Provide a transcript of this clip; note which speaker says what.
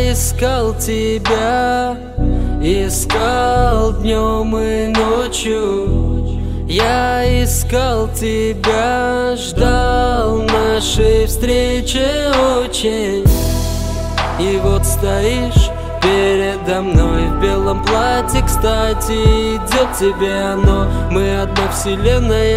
Speaker 1: искал тебя, искал днем и ночью. Я искал тебя, ждал нашей встречи очень. И вот стоишь передо мной в белом платье, кстати, идет тебе оно. Мы одна вселенная.